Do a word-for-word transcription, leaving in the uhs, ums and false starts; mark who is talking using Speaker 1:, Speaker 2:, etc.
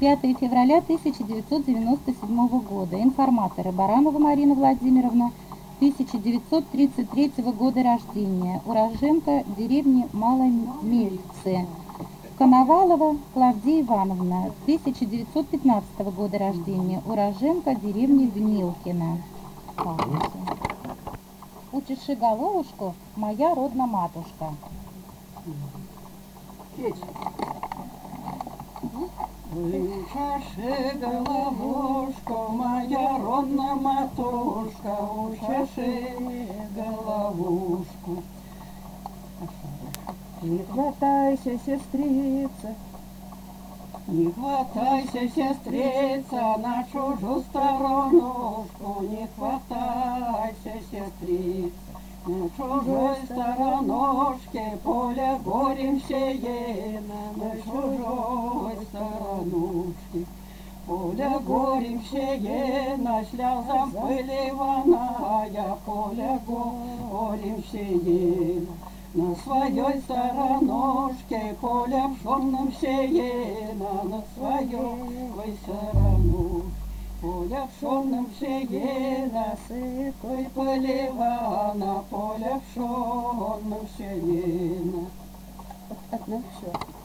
Speaker 1: пятое февраля тысяча девятьсот девяносто седьмого года. Информаторы: Баранова Марина Владимировна, тысяча девятьсот тридцать третьего года рождения, уроженка деревни Маломельцы. Коновалова Клавдия Ивановна, тысяча девятьсот пятнадцатого года рождения, уроженка деревни Гнилкина. Учиши головушку, моя родна-матушка.
Speaker 2: Учаши головушку, моя родна-матушка, учаши головушку. Не хватайся, сестрица, не хватайся, сестрица, на чужую сторонушку, не хватайся, сестрица, на чужой сторонушке, поле горем сеяно, на чужой сторонушке. Поле горем сеяно, слезам выливаная, поле горем сеяно. На своей сторонушке, поле пшенным сеяно, на своей сторонушке, поле пшенным сеяно, сытой поливано, поле пшенным сеяно.
Speaker 1: Ну все.